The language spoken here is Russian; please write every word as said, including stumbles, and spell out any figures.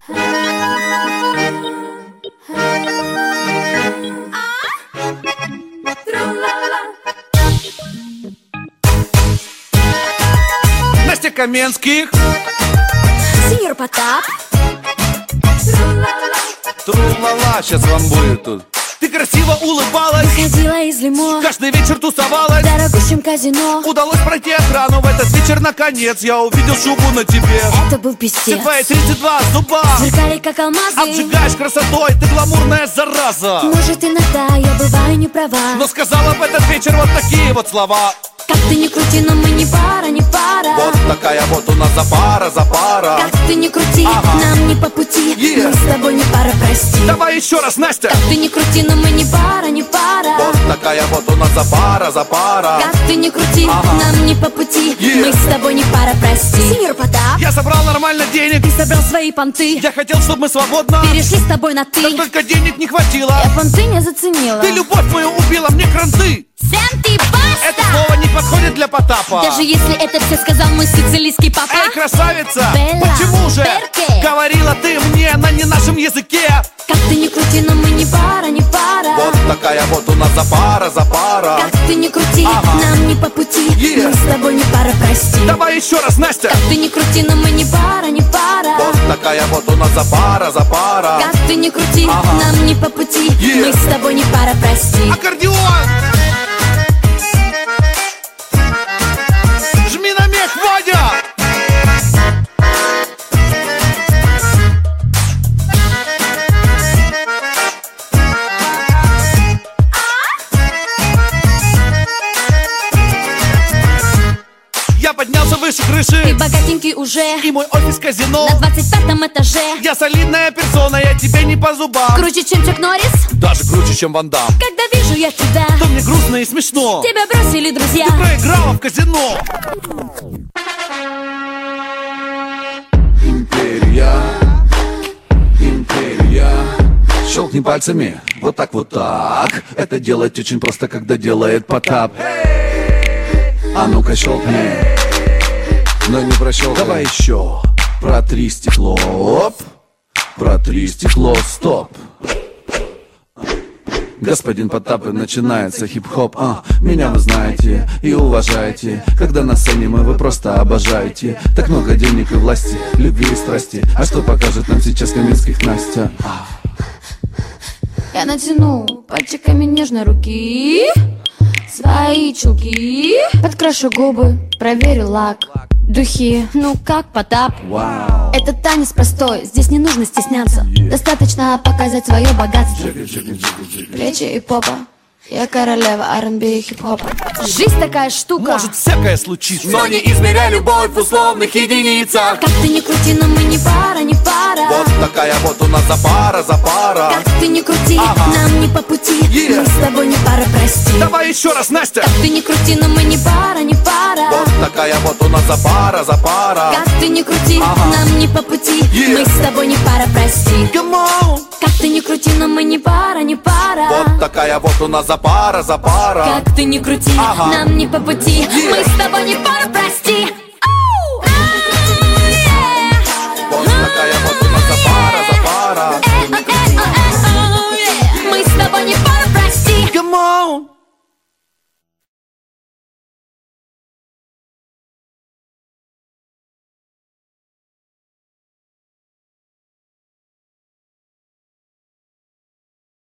Настя Каменских, Сеньор Потап. Тру-ла-ла, сейчас вам будет тут. Ты красиво улыбалась, Выходила из лимо, каждый вечер тусовалась. в дорогущем казино. Удалось пройти охрану, в этот вечер наконец я увидел шубу на тебе. Это был Все пиздец. твои тридцать два зуба Сверкали как алмазы. обжигаешь красотой, ты гламурная зараза. Может, иногда я бываю не права, Но сказала в этот вечер вот такие вот слова. как ты не крути, но мы не пара, не пара. Вот такая вот у нас запара, запара. Как ты не крути, Ага. нам не по пути. Yeah. Мы с тобой не пара, прости. Давай еще раз, Настя. Как ты не крути, но мы не пара, не пара. Вот такая вот у нас запара, запара. Как ты не крути, Ага. нам не по пути. Yeah. Мы с тобой не пара, прости. Сеньор Потап, Я собрал нормально денег, ты собрал свои понты. я хотел, чтобы мы свободно. Перешли с тобой на ты. Так только денег не хватило. Я понты не заценила. Ты любовь мою убила, мне кранты. Сэм, ты Это баста! слово не подходит для Потапа. Даже если это все сказал мой сицилийский папа. Эй, красавица, Белла, почему же перке? говорила ты мне на не нашем языке? Как ты не крути, но мы не пара, не пара. Вот такая вот у нас запара, запара. Как ты не крути, Ага. нам не по пути. Yeah. Мы с тобой не пара, прости. Давай еще раз, Настя. Как ты не крути, но мы не пара, не пара. Вот такая вот у нас запара, запара. Как ты не крути, Ага. нам не по пути. Yeah. Мы с тобой не пара, прости. Аккордеон! Жми на мех, Вадя! Я поднялся выше Ты крыши, богатенький уже и мой офис казино. на двадцать пятом этаже. Я солидная персона, я тебе не по зубам. Круче, чем Чак Норрис. Даже круче, чем Ван Дам. Когда вижу я тебя, То мне грустно и смешно. тебя бросили друзья. Ты проиграла в казино. Империя, империя. Щелкни пальцами, вот так, вот так. Это делать очень просто, когда делает Потап. А ну-ка щелкни. Но не прощелкай. Давай еще. Протри стекло, оп. Протри стекло, стоп. Господин Потап, и начинается хип-хоп, а, меня вы знаете и уважаете. Когда на сцене мы, вы просто обожаете. Так много денег и власти, любви и страсти. А что покажет нам сейчас Каменских Настя? Я натяну пальчиками нежно руки, свои чулки, подкрашу губы, проверю лак, духи, ну как Потап. Вау. Это танец простой, здесь не нужно стесняться. Достаточно показать свое богатство. Плечи и попа, я королева ар энд би и хип-хопа. Жизнь такая штука, Может всякое случиться, Но не измеряй любовь в условных единицах. как ты не крути, но мы не пара, не пара. вот такая вот у нас запара, запара. Как ты не крути, Ага. нам не по пути. Yeah. Мы с тобой не пара, прости. Давай еще раз, Настя. Как ты не крути, но мы не пара, не пара. Вот такая вот у нас запара, запара. Как ты не крути, Ага. нам не по пути. Yeah. Мы с тобой не пара, прости. Come on. Как ты не крути, но мы не пара, не пара. Вот такая вот у нас запара, запара. Как ты не крути, Ага. нам не по пути. Yeah. Мы с тобой не пара, прости.